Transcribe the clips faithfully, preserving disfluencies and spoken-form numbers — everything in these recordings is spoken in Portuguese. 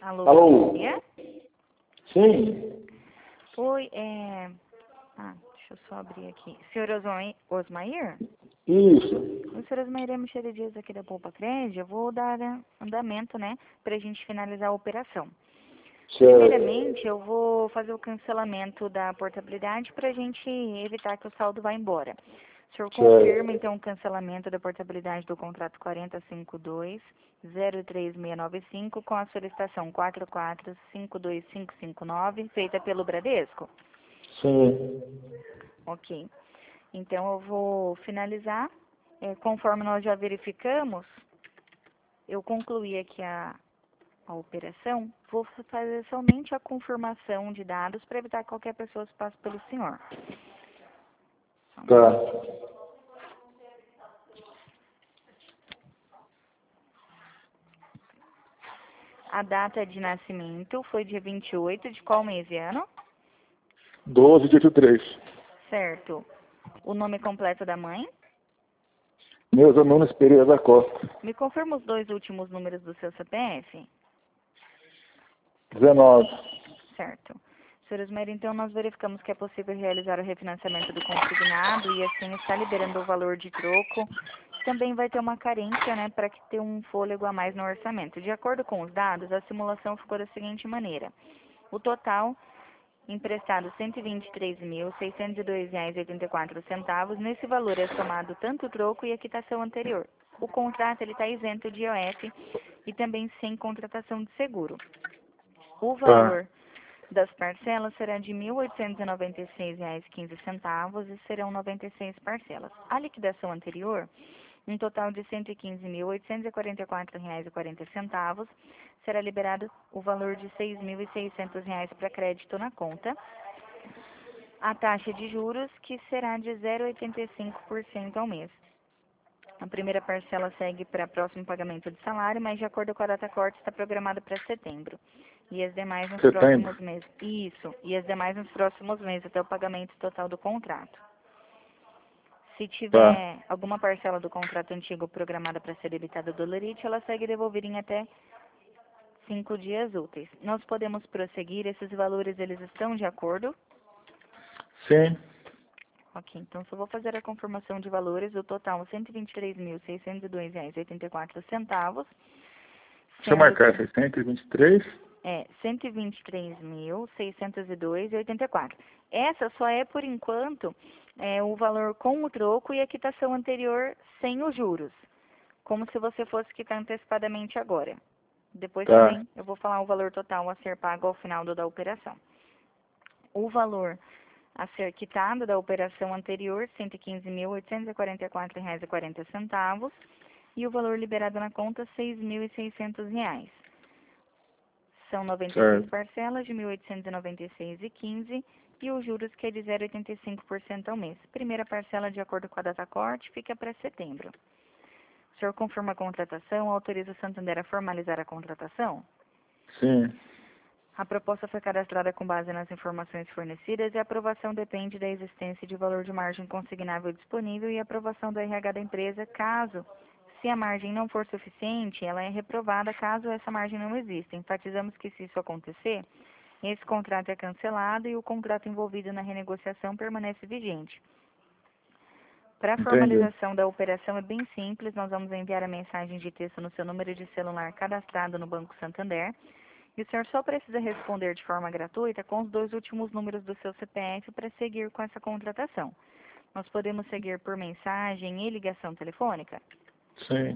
Alô, Alô? Bia? Sim, Oi, é... Ah, deixa eu só abrir aqui. Senhor Osmai- Osmair? isso. O senhor Osmair é Michele Dias aqui da Poupa Crédito. Eu vou dar né, andamento, né, pra gente finalizar a operação. Certo, Primeiramente, eu vou fazer o cancelamento da portabilidade pra gente evitar que o saldo vá embora. O senhor confirma, certo, então, o cancelamento da portabilidade do contrato quatro zero cinco dois zero três seis nove cinco com a solicitação quatro quatro cinco dois cinco cinco nove, feita pelo Bradesco? sim. Ok. Então, eu vou finalizar. É, conforme nós já verificamos, eu concluí aqui a, a operação. Vou fazer somente a confirmação de dados para evitar que qualquer pessoa se passe pelo senhor. Só um Tá, minutinho. A data de nascimento foi dia vinte e oito de qual mês e ano? doze de oitenta e três. Certo. O nome completo da mãe? Neuza Nunes Pereira da Costa. Me confirma os dois últimos números do seu C P F? dezenove. Certo. Senhor Osmer, então nós verificamos que é possível realizar o refinanciamento do consignado e assim está liberando o valor de troco. Também vai ter uma carência, né, para que ter um fôlego a mais no orçamento. De acordo com os dados, a simulação ficou da seguinte maneira. O total emprestado cento e vinte e três mil, seiscentos e dois reais e oitenta e quatro centavos. Nesse valor é somado tanto o troco e a quitação anterior. O contrato ele está isento de I O F e também sem contratação de seguro. O Tá, valor das parcelas será de mil oitocentos e noventa e seis reais e quinze centavos e serão noventa e seis parcelas. A liquidação anterior, um total de cento e quinze mil oitocentos e quarenta e quatro reais e quarenta centavos, será liberado o valor de seis mil e seiscentos reais para crédito na conta. A taxa de juros, que será de zero vírgula oitenta e cinco por cento ao mês. A primeira parcela segue para próximo pagamento de salário, mas de acordo com a data corte está programada para setembro. E as demais nos setembro. próximos meses. Isso, e as demais nos próximos meses, até o pagamento total do contrato. Se Tá, tiver alguma parcela do contrato antigo programada para ser debitada do Lerite, ela segue devolvida em até cinco dias úteis. Nós podemos prosseguir, esses valores eles estão de acordo? sim. Ok, então só vou fazer a confirmação de valores, o total cento e vinte e três mil, seiscentos e dois reais e oitenta e quatro centavos, Deixa eu sendo marcar, que seiscentos e vinte e três. é cento e vinte e três mil, seiscentos e dois reais e oitenta e quatro. Essa só é, por enquanto, é, o valor com o troco e a quitação anterior sem os juros, como se você fosse quitar antecipadamente agora. Depois Tá, também eu vou falar o valor total a ser pago ao final do- da operação. O valor a ser quitado da operação anterior, cento e quinze mil, oitocentos e quarenta e quatro reais e quarenta centavos, e o valor liberado na conta, seis mil e seiscentos reais. São noventa e seis certo. parcelas de mil oitocentos e noventa e seis reais e quinze e os juros que é de zero vírgula oitenta e cinco por cento ao mês. Primeira parcela, de acordo com a data corte, fica para setembro. O senhor confirma a contratação, autoriza o Santander a formalizar a contratação? Sim, A proposta foi cadastrada com base nas informações fornecidas e a aprovação depende da existência de valor de margem consignável disponível e aprovação do R H da empresa. Caso, se a margem não for suficiente, ela é reprovada caso essa margem não exista. Enfatizamos que, se isso acontecer, esse contrato é cancelado e o contrato envolvido na renegociação permanece vigente. Para a entendi. formalização da operação é bem simples, nós vamos enviar a mensagem de texto no seu número de celular cadastrado no Banco Santander. E o senhor só precisa responder de forma gratuita com os dois últimos números do seu C P F para seguir com essa contratação. Nós podemos seguir por mensagem e ligação telefônica? Sim.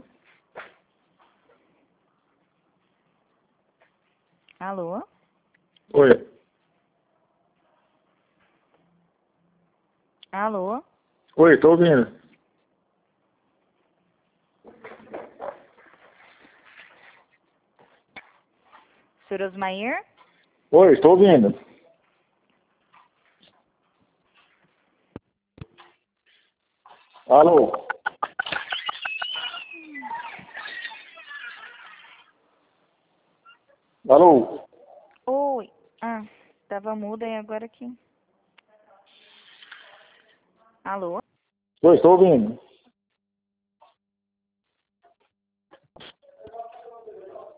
Alô? Oi. Alô? Oi, tô ouvindo. senhor Osmair? Oi, estou ouvindo. Alô? Alô? Oi. Ah, estava muda e agora que... Alô? Oi, estou ouvindo.